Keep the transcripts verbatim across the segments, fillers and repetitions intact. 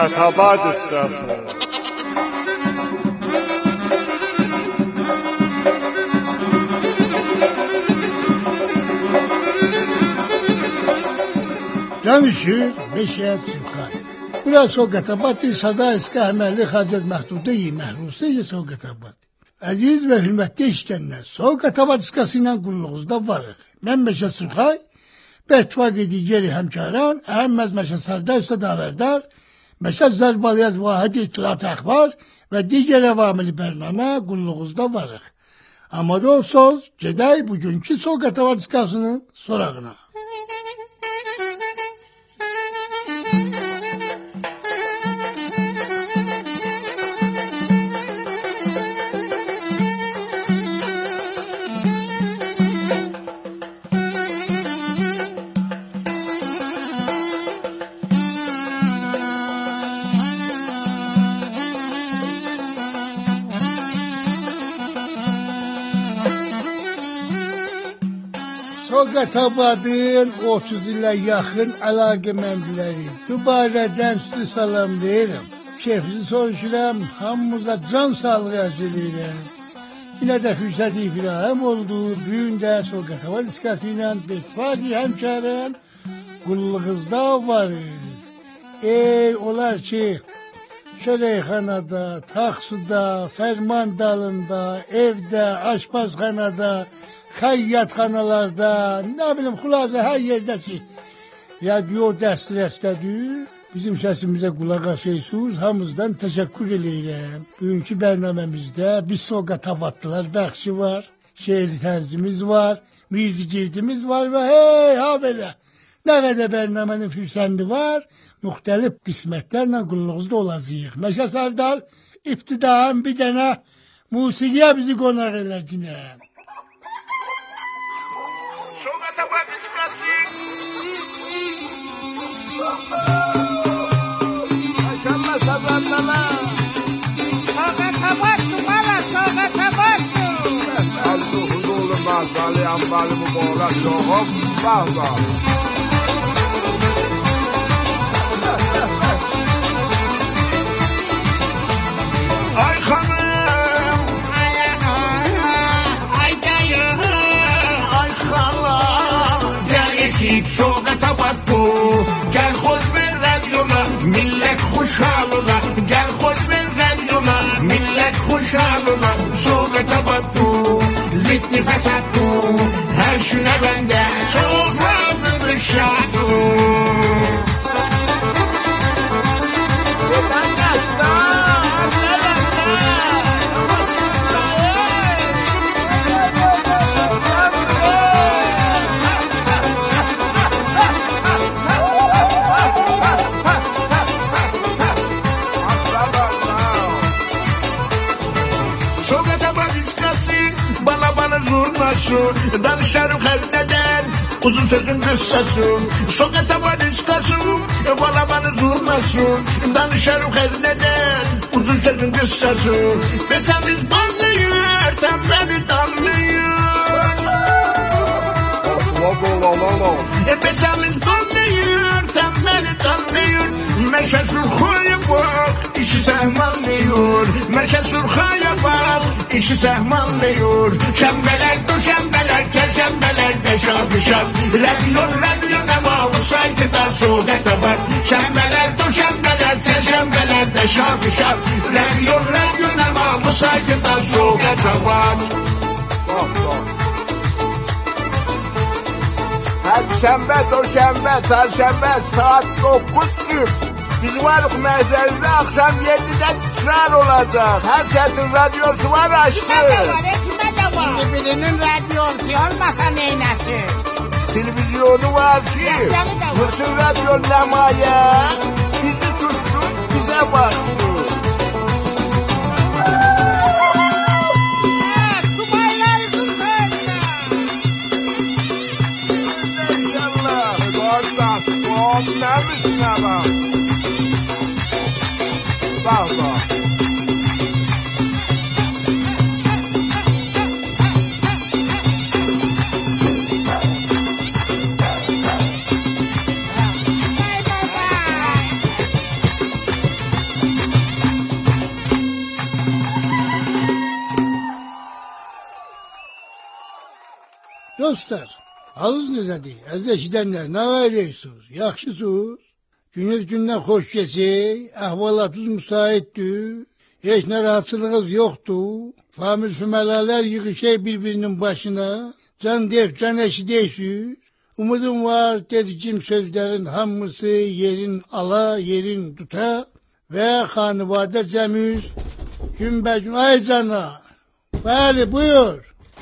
Sogətabad iskası. Canışı beşer Sülkay. Bura Sogətabad sada iska əməlli Hacət Məhdudda iyi məhrusu iyi Sogətabad. Əziz və hürmətli işlənlər, Sogətabad iskası ilə qulluğuzda varıq. Mən Məşə Sülkay, bətfaqı digəri həmkarən, əhəmməz Məşə Sazda Üstə Davərdar, Məşə Zərbaliyaz Vahid İttilat Əxbar və digər əvamili bərnamə qulluğuzda varıq. Amma da o söz, gedək bugünkü Sogətabad iskasının sorağına. Sogətabadın otuz ilə yaxın əlaqəməndiləri bu barədən sizi salamlayıram. Keyfinizi soruşuram, hamımıza can sağlığı arz edirəm. Yine də fürsət ifrahım oldu. Bugün də Sogətabad iskası ilə betfaqi həmkarən qulluğuzda varıq. Ey olar ki, çörəkxanada, taxsıda, fərman dalında, evdə, aşpazxanada, xəyyatxanalarda, nə bilim, xülasə hər yerdə ki, radio dəstləstədir. Bizim səsimizə qulaq asıyorsunuz. Hamızdan təşəkkür eləyirəm. Bugünkü bərnaməmizdə biz Sogətabadlılar bəxşi var, şeir tərzimiz var, müzikiydimiz var və hey, ha belə. Nə qədər bərnamənin fürsəndi var, müxtəlif qismətlərlə qulluğuzda olacaq. Məşə Sardar, ibtidaən bir dənə musiqiyə bizi qonaq eləcəklər. Sogətabad iskası. Maşallah sabrandalar. Sogətabaddır, bala, Sogətabaddır. Azı huzurlu mazali ambali mübarək yoxum, bağda. Ay xanım, Ay ana, ay dayı, ay xala, gəl eşik Sogətabad bu. gəl xoş ver rədyona, millət xoşalına, gəl xoş ver rədyona, millət xoşalına. Sogətabad bu, zidni fəsad bu, hər şünə bəndə çox razıdır şah bu. Buradan qaçlar, Sogətabad iskası, bana bana zurnaşı, danışarım her neden, uzun sözün kıssası. Sogətabad iskası, bana bana zurnaşı, danışarım her neden, uzun sözün kıssası. Beçemiz banlıyor, tembeli darlıyor. Beçemiz banlıyor, tembeli darlıyor. Meşe Sülkaya bak, işi sehmanlıyor. Meşe Sülkaya bak, işi sehmanlıyor. Şembeler, duşembeler, çeşembeler, deşat dışat. Radyo, radyo ne mavusaydı da Sogətabad. Şembeler, duşembeler, çeşembeler, deşat dışat. Radyo, radyo ne mavusaydı da Sogətabad. Perşembe, Doşembe, Çarşembe saat dokuz gün. Biz varıq məzəldə akşam yedidə titrar olacaq. Herkesin radyosu var açtı. Kimə də var, kimə də var. Şimdi birinin radyosu olmasa neynəsin? Televizyonu var ki, Mısır radyo nemayə, bizi tutsun, bize baksın. Subaylar Zülfəndə. İnşallah, qardaş, qoğum nəmişsin ama. Bak bak. Dostlar, halınız necədir? Əziz eşidənlər, nə ayırırsınız? Yaxşısınız? Gününüz gündən xoş keçir, əhvalatınız müsaitdir, heç narahatçılığınız yoxdur, famil sümələrlər yığışır bir-birinin başına, can deyib, can eşidirsiniz. Umudum var, dedicim sözlərin hamısı yerin ala, yerin tuta və xanıvadə cəmiz günbəgün. Ay cana, bəli, buyur.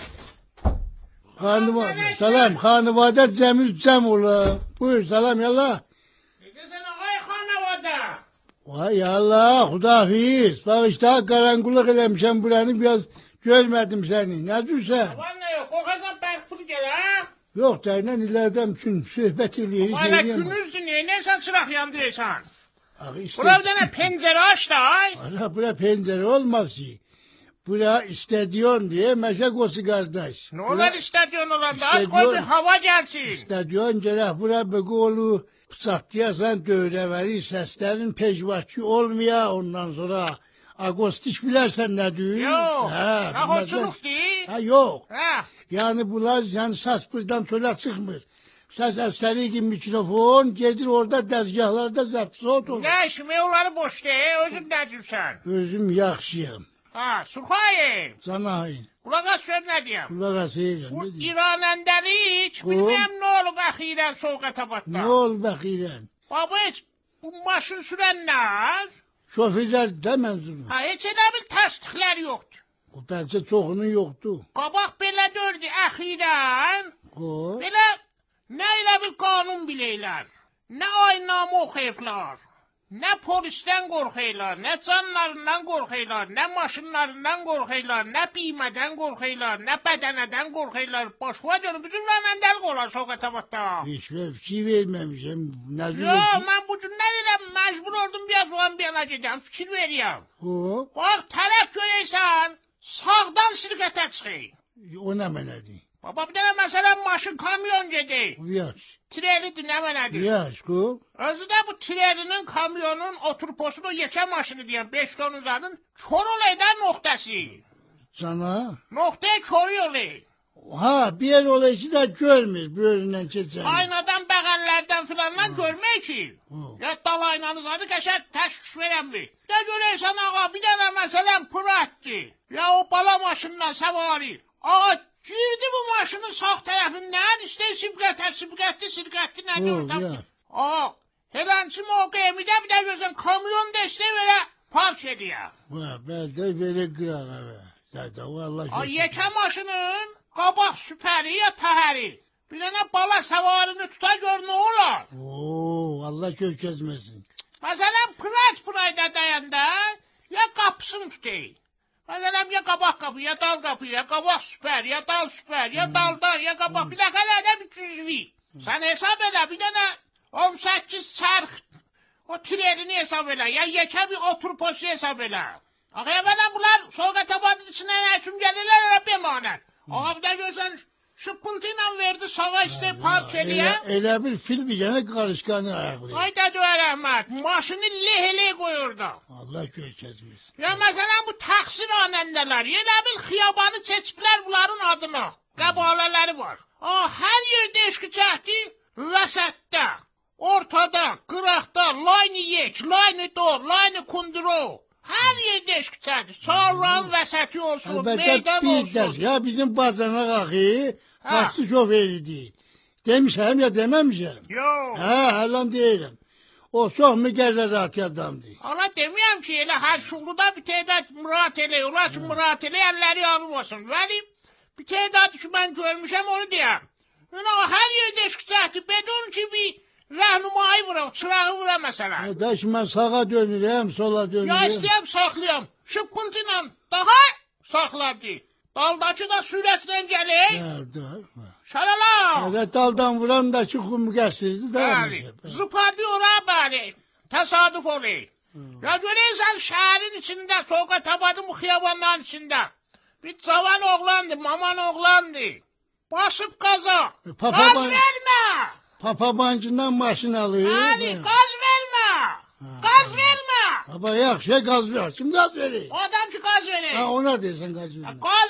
Xanıvadə, salam, xanıvadə cəmiz cəm ola. Buyur, salam, yallah. Necəsən ağay xanıvadə? Vay Allah, xudafiz. Bax işte qaranqulluq eləmişəm buranı, biraz görmədim səni. Nədirsən? Var nə yox, qoxasan bərkpul gəl, ha? Yox da, ilə ilərdən üçün söhbət eləyirik. Valla günüzdür, neyinəysən çıraq yandırırsan? Işte, Bura bir dənə pəncərə aç da, ay. Ana, bura pencere olmaz ki. Bura istediyon diye meşe kosu kardeş. Nə olar istədiyon olanda, aç qoy bir hava gəlsin. İstediyon gerek bura bıgı olu pıçaqlayasan dövrəvəri səslərin pejvahçı olmaya ondan sonra. Agostik bilərsən nədir? Yox, Hə, naxoçuluq deyil. Ha, yox. Hə, Yani bunlar yani səs buradan çölə çıxmır. Səs əsəri ki mikrofon gedir orada dəzgahlarda zəbtisi otur. nə işimi onları boş deyil, özün nəcürsən. Özüm yaxşıyam. Ha, Surxayım, Canayın. qulaq as gör nə deyəm. Kulaq asıyla. Bu Ne diyeyim? İranəndəlik, Bu? bilməm nə olub əxirən Soğqatabadda. Ne ol bakıyla? Baba heç bu maşın sürənlər, Şoförler de menzunu. ha, heç elə bir təsdiqlər yoxdur. O bence çoğunun yoktu. Qabaq belə dördü əxirən, O. belə nə elə bir qanun biləylər, nə aynamı oxuyublar, nə polisdən qorxuylar, nə canlarından qorxuylar, nə maşınlarından qorxuylar, nə qimədən qorxuylar, nə bədənədən qorxuylar. Başqa dönüm, bütün rənəndəlik olar Soğqatabadda. Hiç ben fikir vermemişim. Nazır Yo, mən bu günlər elə məcbur oldum biraz olan bir yana gedəm, fikir veriyəm. O. Bax, tərəf görəysən, sağdan sirqətə çıxır. O ne menedi? Baba, bir dənə məsələn maşın, kamyon gedir. Bu yaş. Trelidir, nə mənədir? Yaş o. Özü də bu trelinin, kamyonun, oturposun, o yekə maşını deyəm, beş ton uzadın, kör olaydan nöqtəsi. Sana. Nöqtəyə kör yolu. Ha bir yer olayışı da görmür böyründen geçen. Aynadan, bəğəllərdən filandan görmək ki. Hı. Ya dalayla uzadı, qəşər təşkiş verəmdir. Də görəysən ağa, bir dənə məsələn pıratdır. Ya o bala maşından səvari. Ağa, girdi bu maşının sağ tərəfindən, istəyir sibqətə, sibqətli, sirqətli nə Hı, görür? ya. Ağa, helənçi mövqeyimidə bir də gözün kamyon da istəyir verə park ediyor. Ha ben de böyle kırağa be. Zaten vallahi. Ay, yekə maşının qabaq süpəri ya təhəri. Bir dənə bala səvarini tuta gör nə olar? Oo Allah kök kesmesin. Məsələn, pırat pırayda dayanda ya qapısını tutayım. Məsələn, ya qabaq qapı, ya dal qapı, ya qabaq süpər, ya dal süpər, ya daldan, ya qabaq. Bir dəfə elədə bir cüzvi. Sən hesab elə, bir dənə on səkkiz çərx o trelini hesab elə, ya yekə bir otur poşu hesab elə. Ağa, əvvələ bunlar Soğqatabadın içinə nə üçün gəlirlər, elə bemanət. Ağa, bir də görsən, şıppıltı ilə verdi sağa istəyib park Elə, eləyə. elə bir film gene karışkanı ayaklı. Ay dədə rəhmət, maşını leh-leh qoyurdu. Allah kök kesmesin. Ya məsələn bu təqsir anəndələr, yenə bir xiyabanı çəkiblər bunların adına. Qəbalələri var. Aa, hər yerdə eşqi çəkdi, vəsətdə, ortada, qıraqda, layni yek, layni dor, layni kunduro. Hər yerdə eşqi çəkdi. Sağlam vəsəti olsun, Elbette meydan bir olsun. ders. Ya bizim bacanak akı Ha. taksi şoförüydü. Demişim ya dememişim. Yox. Ha halam değilim. O çok mügerrerati adamdı. Ana deməyəm ki, elə hər şuğluda bir tədad mürat elə, olar ki, mürat elə, əlləri alıb olsun. Vəli, bir tədad ki, mən görmüşəm, onu deyəm. Yəni, hər yerdə eşq çəkdi, bedun ki, bir rəhnumayı vura, çırağı vura məsələn. Ya da şimdi ben sağa dönürüm, sola Ya dönürüm. istəyəm, saxlayam. Şıppıltı ilə daha saxladı. Daldakı da sürətlə gəlir. Nerede? Şalala. Ya da daldan vuran da ki kum geçirdi da. Bəli, zıpadı ora bəli. Təsadüf olur. Ya görürsən şəhərin içində, Soğqatabadın bu xiyabanların içində. Bir cavan oğlandı, maman oğlandı. Basıb qaza. Papa Qaz ban- vermə. Papa bancından maşın alır. Bəli, qaz vermə. Qaz vermə. Baba yaxşı gaz ver. Kim gaz verir? O adam ki qaz verir. Ha ona dersen gaz verir. Qaz vermə,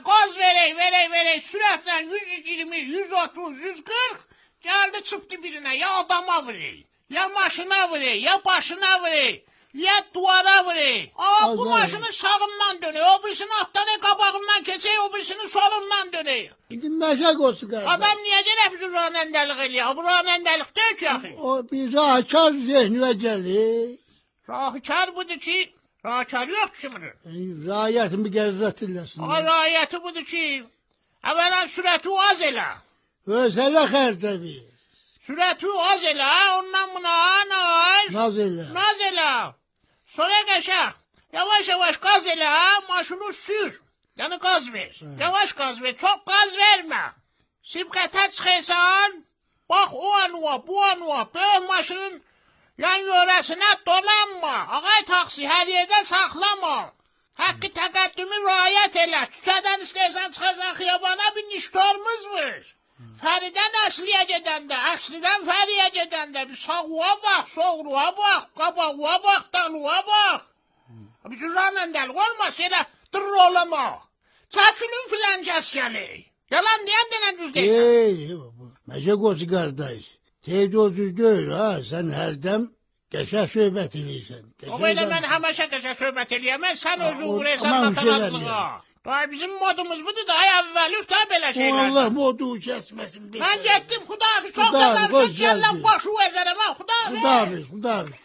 qaz verək, verək, verək, sürətlə yüz iyirmi, yüz otuz, yüz qırx, gəldi çıxdı birinə, ya adama verək, ya maşına verək, ya başına verək, ya duvara verək. Amma bu maşının sağından dönək, o birisini atdan qabağından keçək, o birisini solundan dönək. İndi məşək olsun qardaş. Adam niyə gələk bizi ranəndəlik eləyək? Bu ranəndəlik deyil ki, axı. O bir rahkar zehninə gəlir. Rahkar budur ki, rahkar yox kimdir. Rayətimi qərzət eləsin. O rayəti budur ki, əvvələn sürəti az elə. Özələ xərcəvi. Sürəti az elə, ondan buna naz. Naz elə. Naz elə. Sonra qəşək, yavaş yavaş qaz elə, maşını sür. Yəni qaz ver. Hə. Yavaş qaz ver, çox qaz vermə. Sibqətə çıxırsan, bax o anuva, bu anuva, böyük maşının yan yörəsinə dolanma. Ağay taksi, hər yerdə saxlama. Haqqı təqəddümü rayət elə. Küçədən istəyirsən çıxırsan xiyabana, bir niştorumuz var. Fəridən əsliyə gedəndə, əslidən fəriyə gedəndə bir sağuğa bax, soğruğa bax, qabağa bax, dalığa bax. Bir ranəndəlik olmaz, elə dırr olama. Çəkilin filan kəs gəlik. Yalan deyən denən düz deyirsən. Ey, məşək olsun qardaş. Teydə o cüz deyil, ha, sən hərdən qəşək söhbət eləyirsən. O belə mən həməşə qəşək söhbət eləyəmən, sən özü uğrayırsan natanazlığa. Daha bizim modumuz budur da, ay əvvəlik da belə şeylər. Allah modu kəsməsin. Mən getdim, xudafiz, çox qadarsan, gələn başı vəzərəm, ha, xudafiz. Xudafiz, xudafiz.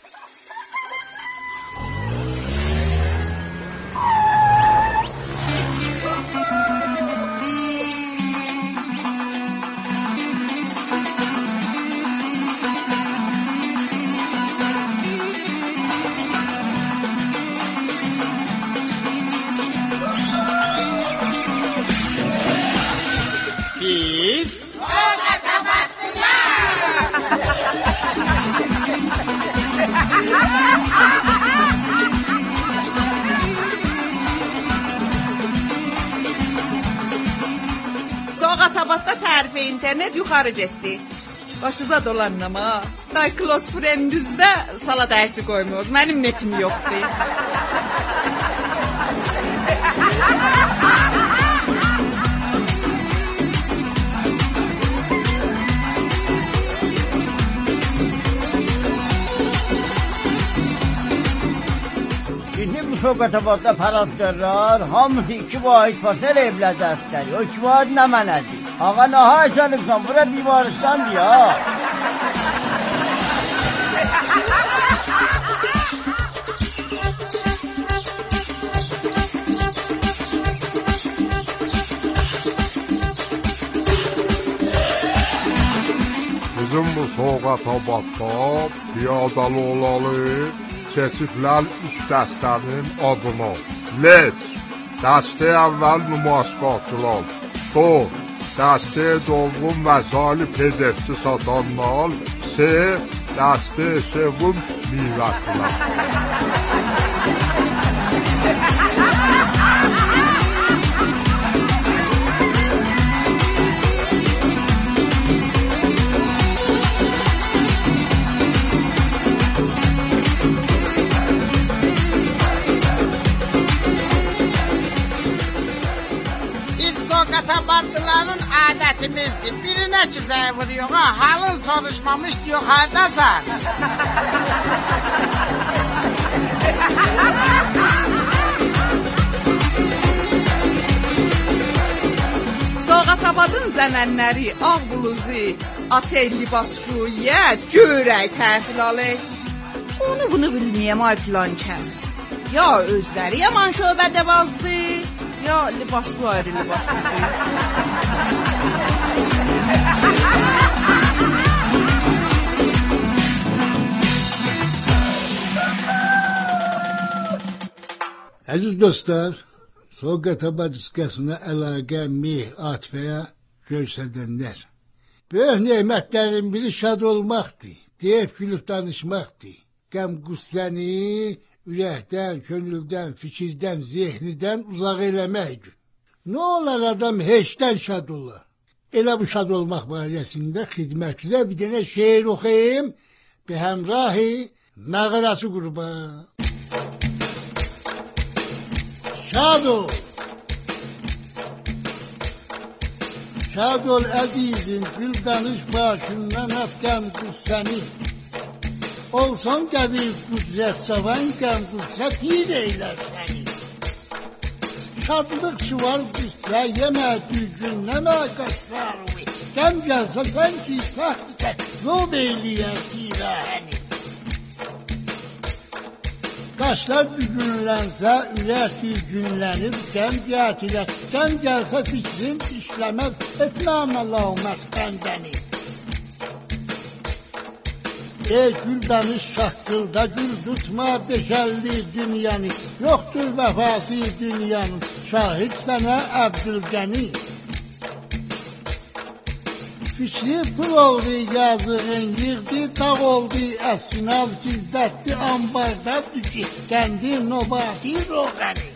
Soğatabadda tərifə internet yuxarı getdi. Başuza dolanım ha. Day close friendüzdə salata əsi qoymuyoruz. Mənim netim yoxdur. Şimdi bu Soğatabadda paraktörlər hamısı iki vahid fasel evlədə əskəri. O iki vahid nə mənədir? Ağa nə haşalıqsan, bura bimarıstandır ya. Bizim bu Soğatabadda piyadalı olalı keçiblər üç dəstənin adını. Leç, dəstə əvvəl nümaşqatçılar. Dor, dəstə dolğun vəsaili pezefçi satanlar. S, dəstə sevim mivətçilər. Soğatabadlıların adətimizdir. Birinə çizəyə vuruyor, ha, halın soruşmamış yuxardasan. Soğatabadın zəmənləri, ağ bluzi, atey libasçuyə, görək təhvil alək. Onu bunu bilməyəm ay filan kəs. Ya özləri yaman şöbədə vazdı, ya libasçu ayrı libasçudur. Əziz dostlar, Soğatabad iskəsinə əlaqə, meh, atfəyə görsədənlər. Böyük nemətlərin biri şad olmaqdır, deyib gülüb danışmaqdır. Qəm qüssəni ürəkdən, könüldən, fikirdən, zehnidən uzaq eləməkdir. Nə olar adam heçdən şad olar? Elə bu şad olmaq barəsində xidmətçidə bir dənə şeir oxuyayım, bir həmrahi nağarası qurban. Şad ol, Şad ol əzizim, gül danış başından öpkəm qüssəni. Olsan qəbil qüdrət, cavan qəm qüssə pir eylər səni. Şadlıq çıvar qüssə, yemə düzgünləmə qaşlarını. Qəm gəlsə sən ki, səhvə, zob eyləyər tirəhəni. Qaşlar düzgünlənsə, ürək düzgünlənir, qəm gətirər. Qəm gəlsə fikrin işləməz, etmə məlamət bəndəni. Ey gül danış şaqqılda, gül tutma beşəlli dünyanı. Yoxdur vəfası dünyanın, şahid sənə Əbdülqəni. Fikri pul oldu yazığın, yığdı dağ oldu əskinal, gizlətdi ambarda düşü, kəndi nobati roğəni.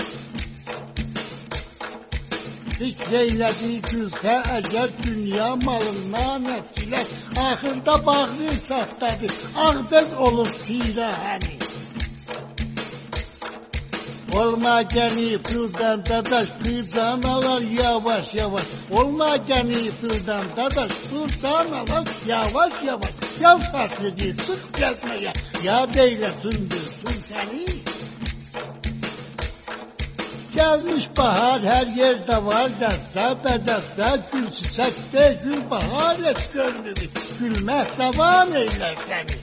Fikr eylədi gülsə əgər dünya malından əskilə, axırda bağlı saftadı, ağbəz olur tirəhəni. Olma gəni pıldan dadaş, pıldan alar yavaş yavaş. Olma gəni pıldan dadaş, pıldan alar yavaş yavaş. Yaz faslidir, sık gəzməyə, ya deyləsin bilsin səni. Gəlmiş bahar, hər yerdə var dəstə, bədəstə, gül çiçəkdə, gül bahar et gönlümü, gülmək davam eylər səni.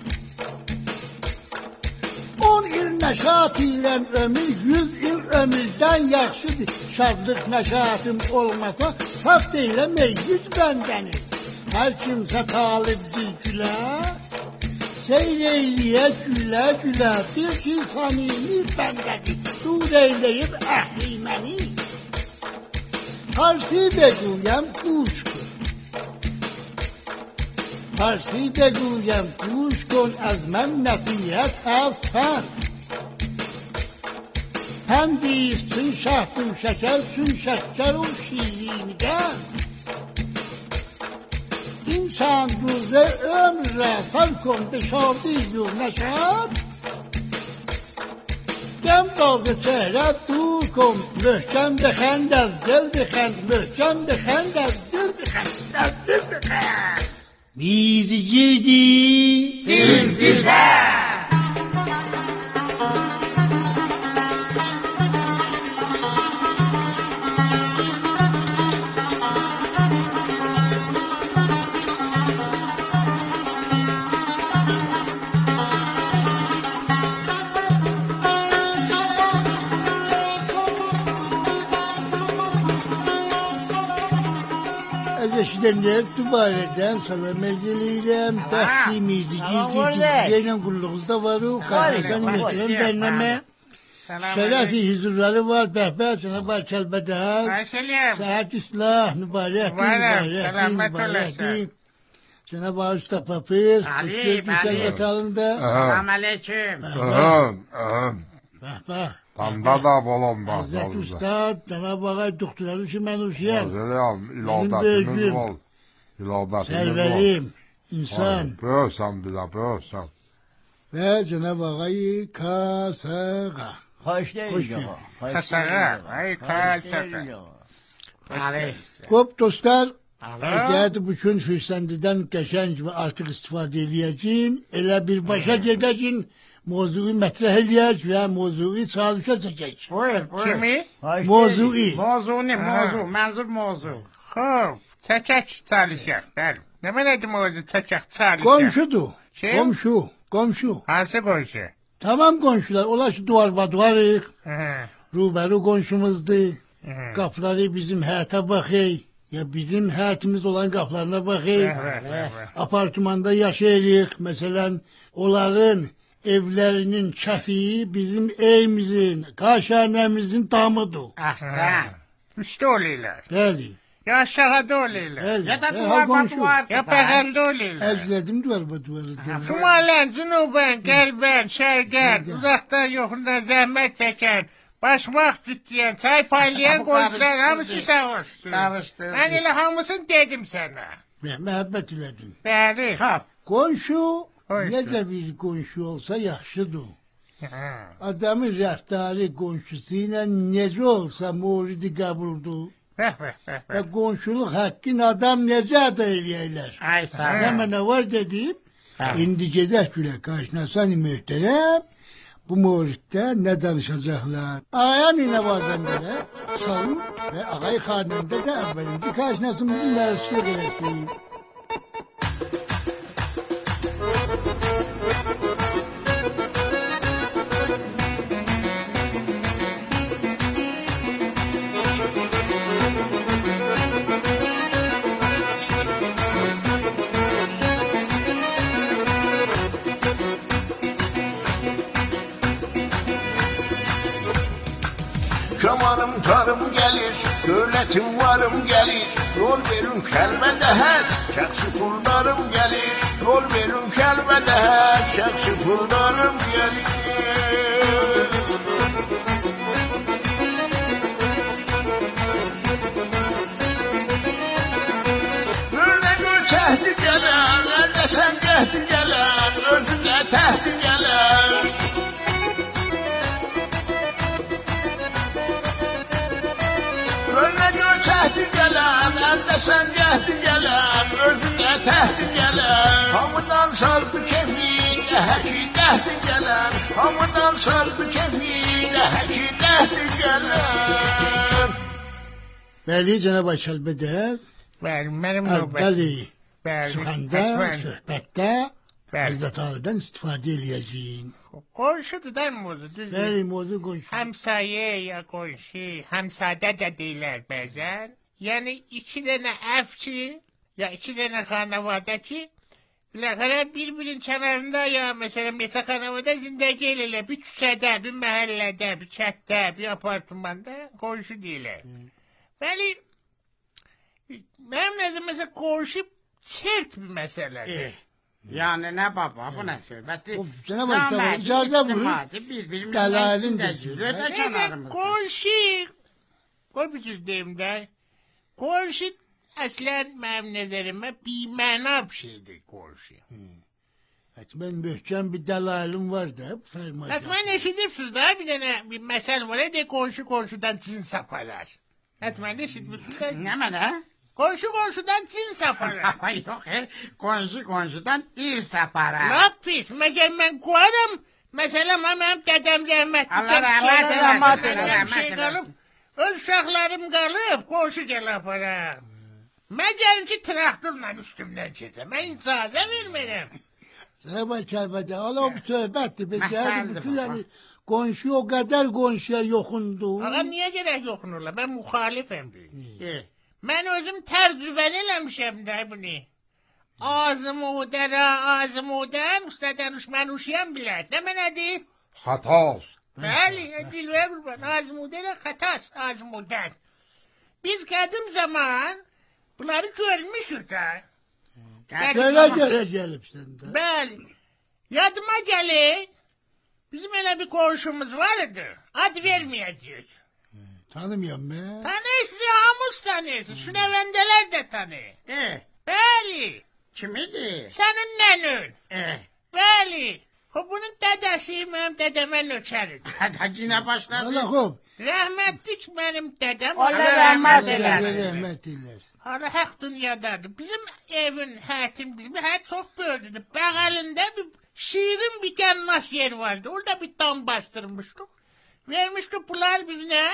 On il nəşat ilə ömür, yüz il ömürdən yaxşıdır. Şadlıq nəşatım olmasa, saf deyiləm meycid bəndəni. Hər kimsə talibdir gülə, seyr eyliyə gülə gülə, bir ki samimi bəndədir, dur eyləyib əhli məni. Farsi beguyəm kuş kun, Farsi beguyəm kuş kun, az mən nəsiyyət az fənd. Pəndiyiz çün şəhtum şəkər, çün şəkər o şirinigən. İnsan düzə ömrə sarkon beşadiyyu nəşad. Gəm qaldı çehrə dur kon, möhkəm bəxənd az dil bəxənd, möhkəm bəxənd az dil bəxənd, az dil bəxənd. Bizi girdi Diz dizə. Eşidenler dubareden salam edelim. Bəxtimizi girdik. Yine kulluğuzda var o. Kahrasan meselem derneme. Şerefi huzurları var. Behbeh sana var kelbeder. Ayşeliyim. Saat islah. Mübarek din. Mübarek, Mübarek din. selamet Mübarek olasın. din. Sana var usta papır. Ali, Kuşlar Ali. dükel yakalında. Salam aleyküm. Ahem, ahem. Behbeh. Tanda da bolom bak. Hazreti Ustad, Cenab-ı Hak doktorları için ben uşuyam. Hazırlayalım, Benim iladatimiz bölgüm. bol. İladatimiz bol. Serverim, insan. Böğsen bize, böğsen. Ve Cenab-ı Hak'ı kasağa. Xoş deyil Xoş yox. Kasağa, ay kasağa. Ali. Hop dostlar, Alo. Əgər bu gün fürsəndidən qəşəng və artıq istifadə eləyəcəyin, elə birbaşa gedəcəyin, mövzuu mətrəh eləyək və mövzuu çalışa çəkək. Buyur, buyur. Kimi? Xoş Mövzuu. Mavzu ne? Mavzu. Mənzur mavzu. Xoş, çəkək çalışaq. Bəli. Nə mənədir mövzu çəkək çalışaq? Qonşudur. Kim? Qonşu, qonşu. Hansı qonşu? Tamam qonşular, olar ki duvar baduvarıq, Hı, rubəru qonşumuzdur. hı. Qapıları bizim həyətə baxıq, ya bizim həyətimiz olan qapılarına baxıq. Bəh, bəh, bəh, bəh. Apartmanda yaşayırıq. Məsələn, onların evlərinin kəfiyi bizim evimizin, qaşanəmizin damıdır. Ahsən. Üstə olurlar. Bəli, Ya aşağıda olurlar. bəli. Ya da Hə, duvar qonşu. duvar. Ya bəğəldə olurlar. Əzlədim duvar bu duvarı. Şumalən, cünubən, qəlbən, şərqən, uzaqdan yoxundan zəhmət çəkən, başmaq tutlayan, çay paylayan Bu qonşular qarışdırdı. hamısı sağ olsun. Qarışdırdı. Mən elə hamısını dedim sənə. Məhəbbət elədin. Bəli. Xap. Qonşu Hoy, necə bir qonşu olsa yaxşıdır. Hə. Adamın rəftarı qonşusu ilə necə olsa moridi qəbuldur. Bəh, bəh, bəh, Və bəh. qonşuluq haqqın adam necə əda eləyərlər? Ay sağ ol. Həmə nə var dedim. Hə. İndi gedək gülə qarşınasan möhtərəm. Bu mövriddə nə danışacaqlar? Ağaya nə var bəndə? Salın və ağay xanımda da əvvəlinci qarşınasımızı mərsiq eləsin. Kamanım tarım gelir, devletim varım gelir. Yol verin kelbede hez, şəxsi pullarım gelir. Yol verin kelbede hez, şəxsi pullarım gelir. Böyle göçehdi gelen, elde sen gehdi gelen, özüne tehdi gelen. Önüne göçehdi gelen, elde sen gehdi gelen, özüne tehdi gelen. Hamıdan sardı kefiyle, heki dehdi gelen. Hamıdan sardı kefiyle, heki dehdi gelen. Bəli, cənab Kəlbədəz. Bəli, mənim növbət. Əvvəli Bəli, sıxanda, həsmən. söhbətdə Bəli. Həzrət Alidən istifadə eləyəcəyin. Qonşudur da mozu, düzdür. Bəli, mövzu qonşu. Həmsayə ya qonşu, həmsadə də deyirlər bəzən. Yəni iki dənə ev ki, ya iki dənə xanəvadə ki, biləxərə bir-birinin kənarında ya məsələn neçə xanəvadə zindəgi eləyirlər. Bir küçədə, bir məhəllədə, bir kətdə, bir apartmanda qonşu deyirlər. Bəli, mənim nəzərimdə qonşu çert bir məsələdir. Eh, Yani ne baba bu ne söhbəti? O, Cenab-ı Hak, icazə buyurun. Birbirimizden Dəlalin içində desin. gülür və Neyse kənarımızda. qonşu, qoy bir söz deyim də, qonşu əslən mənim nəzərimə biməna bir şeydir qonşu. Hətmən möhkəm bir dəlalim var da, fərmacə. Hətmən eşidirsiniz da, bir dənə bir məsəl var, de qonşu qonşudan cin sapalar. Hətmən eşitmişsiniz da, Ne mənə? qonşu qonşudan cin sapalar. Ay yok he, konşu konşudan ir sapara. Lap pis, məgər mən qoyarım, məsələn, mənim dədəm rəhmətli. Allah rəhmət eləsin, rəhmət Allah rəhmət şey eləsin. qalıb, öz uşaqlarım qalıb, qonşu gəl aparam. Məgər ki, traktorla üstümdən keçəm, mən icazə vermirəm. Cənab Kəlbədə, ala bu söhbətdir. Biz Məsəldir yəni bütün baba. yəni qonşu o qədər qonşuya yoxundu. Ağa, niyə gərək yoxunurlar? Mən müxalifəm deyil. Eh, Mən özüm tərcübən eləmişəm də bunu. Ağzımı udara, ağzımı udan, usta danışman uşayan bilər. Nə mənədir? Xatas. Bəli, dilvə qurban, ağzımı udara, xatas, ağzımı udan. Biz qədim zaman bunları görmüşük də. Qədim Görə zaman. görə gəlibsən də. Bəli, yadıma gəlir, bizim elə bir qonşumuz var idi, ad verməyəcək. Tanımıyorum mən. Tanırsın, hamız tanırsın, sünəvəndələr də tanır. eh, Bəli, kimidir? sənin nənün. Eh, Bəli, o bunun dədəsi mənim dədəmə nökəridir. hadi yine başladı. Allah xub. Rəhmətlik mənim dədəm. Allah rəhmət Allah eləsin. rəhmət eləsin. Hala haq dünyadadır. Bizim evin həyətim, bizim həyət çox böyüdür. Bəğəlində bir şirin bir qənnas yer vardı. Orada bir dam bastırmışdıq. Vermişdik bunlar bizlə.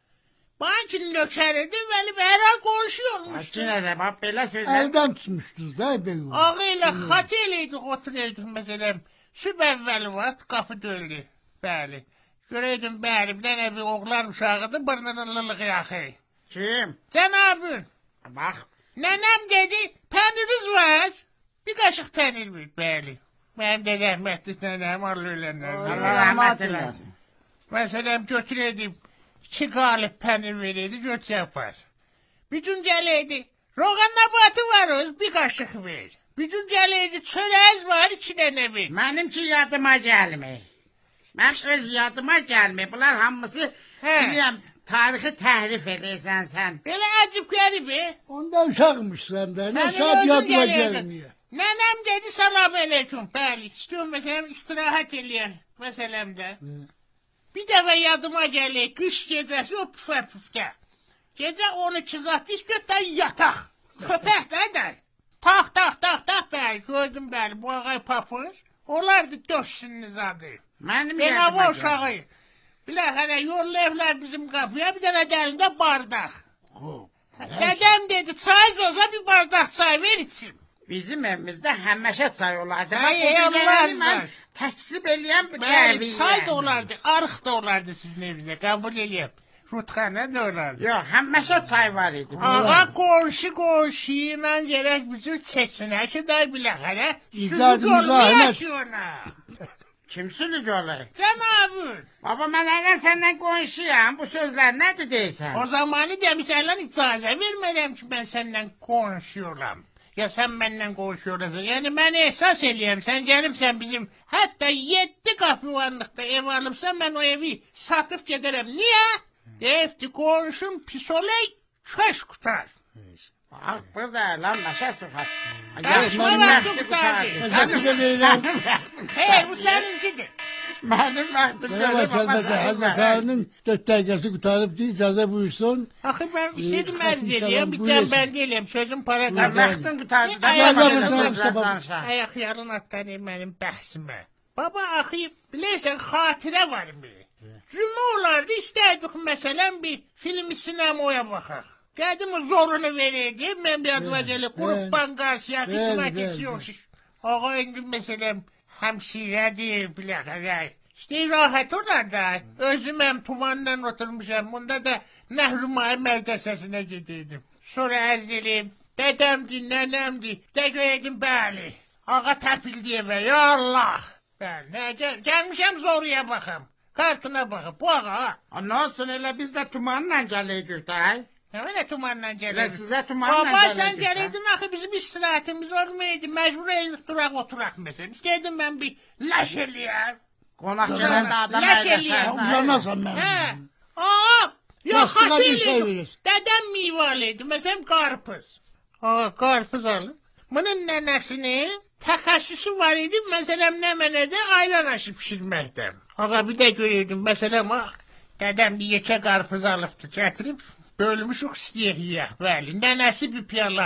Bankin nökəridir, bəli, bəhərhal qonşu olmuşdu. Yine de bak belə sözler. Əldən tutmuşdunuz da belə. Ağı ilə xaç eləydik, oturuyorduk məsələn. Süb əvvəli vaxt qapı döldü. Bəli. Görəydim, bəli, bir dənə bir oğlan uşağıdır, burnunun lılığı yaxı. Kim? Cənabın, Bak. nənəm dedi, pəniriz var. Bir qaşıq pənir bir, bəli. Mənim də rəhmətli nənəm, Allah ölənlər. Allah rəhmət eləsin. Məsələn, götür edib, iki qalib pənir verəydi, götür yapar. Bir gün gələydi, roğan nabatı var öz, bir qaşıq ver. Bir gün gələydi, çörəz var, iki dənə ver. Mənim ki yadıma gəlmir. Mən öz yadıma gəlmir. Bunlar hamısı Hə. bilirəm tarixi təhrif edirsən sən. Belə əcib qəribə. Onda uşaqmışsan da. Nə Sənin şad özün yadıma gələydi. gəlmiyor. Nənəm dedi, salam əleykum, bəli. İstiyorum məsələn, istirahət eləyən məsələmdə. Bir dəfə yadıma gəlir, qış gecəsi o püfə püfdə. Gecə on iki zat iş götür yataq. Köpək də də. Tax, tax, tax, tax, bəli, gördüm, bəli, bu ağay papır. Onlardı döşsünüz adı. Mənim Ben yerime hava gel. uşağı. Bilahare yollayıblar bizim kapıya, bir tane derinde bardak. Dedem dedi, çay zoza bir bardak çay ver içim. Bizim evimizdə həmişə çay olardı. Ay, Bax, bu Allah bilgiləri mən Allah. təksib eləyən bir Bəli, qəviyyə. çay da olardı, arıq da olardı sizin evinizde, kabul edeyim. Rutxana da olardı. Yox, həmişə çay var idi. Ağa qonşu qonşuyla gerek bizim çəksinə ki, da bilahare İcad, sülük müzahimət. olmayaq ki ona. Kim sülük olur? Cənabın. Baba, mən elə səndən qonşuyam. Bu sözlər nədir deyirsən? O zamanı demişərlər icazə vermərəm ki, mən səndən qonşuyuram. Ya sən məndən qonşuyursan. Yəni, mən ehsas eləyəm, sən gəlibsən bizim, hətta yeddi qapıvanlıqda ev alıbsan, mən o evi satıb gedərəm. Niyə? Deyibdi, qonşum pis olay, köş qutar. Bax, burada lan məşə sıxat. Qarışma vaxtı qutardı. Təşəkkür edirəm. Hey, bu səninkidir. Mənim vaxtım Sonra görür, baba, Hazreti sənin Hazreti vaxtın. Ali'nin dört dəqiqəsi qutarıbdı, icazə buyursun. Axı, mən istədim Ee, ərz eləyəm, salam, bir buyursun. cəmbəndi eləyəm, sözüm para Lan qalır. vaxtın qutardı. Da Ay, baba, Allah belə Allah, sözlər Allah. danışa. Ayak yarın atlanır mənim bəhsimə. Baba, axı, bilirsən, xatirə var mı? Cümə olardı, istərdik məsələn bir filmi sinemaya baxaq. Qədim zorunu verəydi, mən bir adıma gəlib, qurubban qarşıya, Bəli, qismət bəli, etsin. Ağa, indi məsələn, həmşirədir, biləkərək. İşte rahat olar da, özüməm tumanla oturmuşam, bunda da Nəhrumay mərdəsəsinə gedəydim. Sonra ərz eləyim, dədəmdir, nənəmdir, də görəydim, bəli. Ağa təpildiyə və, ya Allah. Bəli, nə, gəl, gəlmişəm zoruya baxım, kartuna baxım, bu ağa. Nə olsun, elə biz də tumanla gələydik də. Nə elə tumanla Elə gələydim? sizə tumanla Baba, sən gələydik də. gələydin, axı bizim istirahətimiz olmaydı, məcbur eylik duraq, oturaq məsələn. İstəydim mən bir ləş eləyəm. Qonaq gələndə adam Ləş əyləşər. eləyəm. Uzanmazsan Hə, mənim. aa, yox, Yaşlılar bir şey xatırlaydım. bilir. Dədəm mivalıydı, məsələn, qarpız. Aa, qarpız alır. Bunun nənəsinin təxəssüsü var idi, məsələn, nə mənədə ayran aşı pişirməkdən. Ağa, bir də görəydim, məsələn, dədəm bir yekə qarpız alıbdı, gətirib, bölmüşük istəyək yiyək, bəli, nənəsi bir piyala.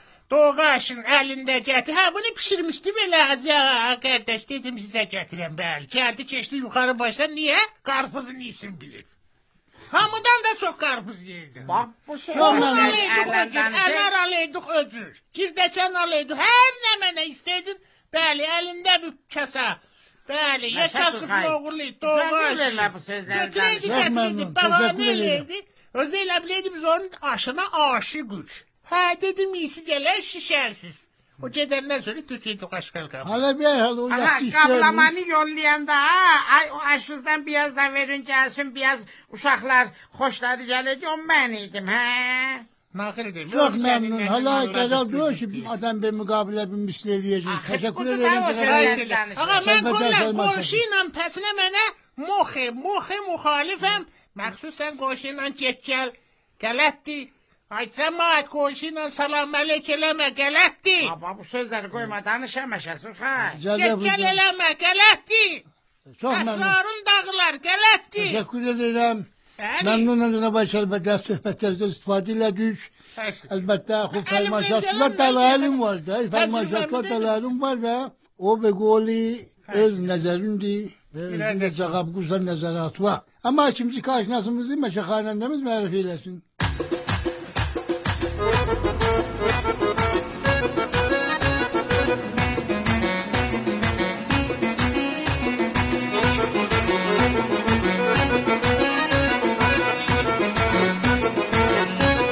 Doğaşın əlində gətir, hə, bunu pişirmişdi belə, ya, qardaş, dedim sizə gətirəm, bəli. Gəldi, keçdi yuxarı başdan, niyə? Qarpızın iyisin bilir. Hamıdan da çox qarpız yeyirdi. Bax, bu Onun sözlər alaydıq ələn öcür, danışır. ənər alaydıq öcür, girdəçən alaydıq, hər nə mənə istəydin, bəli, əlində bir kəsə, bəli, ya Məşə kasıb Surxay, noğurlu, icazə doğaşı. vermə bu sözləri Götürəydi, danışır. gətirəydi, Çox məmnun, bəhanə təşəkkür edirəm. eləydi. Özü elə biləydi biz onun aşına aşıqıq. Hə, dedim, iyisi gələr, şişərsiz. O gedəndən sonra töküydü qaşqal qabı. Hala bir hal o Aha, yaxşı iş qablamanı görmüş. yollayanda, ay, o aşızdan biraz da verin gəlsin, biraz uşaqlar xoşları gəlirdi, o mən idim, hə? Nağıldır. Çok memnun. Hala gəlal diyor ki adam bir müqabilə bir misli eləyəcək. Axı, Təşəkkür budur da ederim. o Cənab sözlər. Bey. danışır. Ağa, mən Söhbətlər qonaq qoymaz qonşu ilə pəsinə mənə moxi, moxi müxalifəm. Məxsusən qonşu ilə get gəl, qələtdir. Ay, cəmaət qonşu ilə salam ələk eləmə, qələtdir. Baba, bu sözləri qoyma, danışa Məşə Surxay. İcazə Get gəl buyurun. eləmə, qələtdir. Çok memnun. Əsrarın dağlar, qələtdir. Teşekkür ederim. Bəli. Memnunum Cənab Ayşə əlbəttə söhbətlərinizdən istifadə elədik. Təşəkkür. Əlbəttə xub Əlimdən fərmaşatçılar gələn dalalim mən var da. Fərmaşatçılar Təcrübəmi dalalim var və o və qoli öz nəzərindir və İlahi. özünə cavab quzan nəzəratı var. Amma ikinci karşınasımızı məşəxanəndəmiz mərif eləsin.